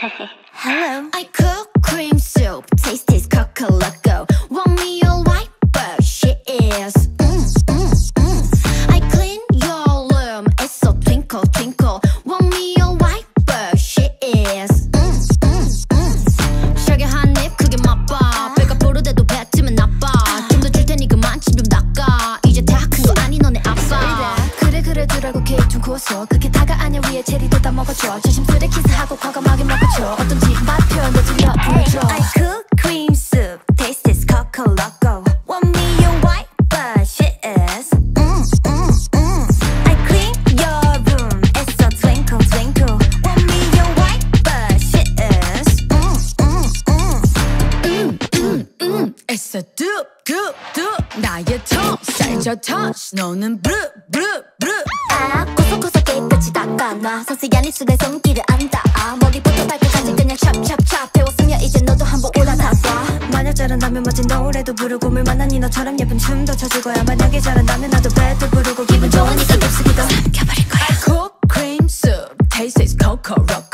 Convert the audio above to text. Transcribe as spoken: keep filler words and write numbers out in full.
Hello. I cook cream soup, taste is cocoa loco. Want me all white, but she is. Mm, mm, mm. I clean your room, it's so twinkle twinkle. Want me all white, but she is. Mm, mm, mm. 샤게 한입 크게 맛봐. 배가 부르대도 뱉으면 나빠. 좀 더 줄 테니 그만 침 좀 닦아. 이제 다 큰 거 아니 너네 아빠. 그래 그래 두라고 케이크 좀 구웠어. 그게 다가 아니야 위에 체리도 다 먹어줘. 조심스레 키스하고 과감하게 먹어줘. 어떤지 맛 표현도 들려 보여줘. I cook cream soup, taste is cocoa loco. Want me your white, but she is. Mm, mm, mm. I clean your room, it's so twinkle twinkle. Want me your white, but she is. Mm, mm, mm. Mm, mm, mm. It's a doop doop doop. 나의 tongue 살쪄 touch. 너는 blue blue blue. 아, 고소고소 깨끗이 닦아놔. 섬세한 입술에 손길을 안 닿아. 머리부터 발끝까지 그냥 찹찹찹. 배웠으면 이제 너도 한번 올라타봐. 만약 잘한다면 멋진 노래도 부르고 물만한 너처럼 예쁜 춤도 춰줄 거야. 만약에 잘한다면 나도 배도 부르고 기분 좋으니까 덥수기도 삼켜버릴 거야. I cook cream soup, taste is cocoa rock.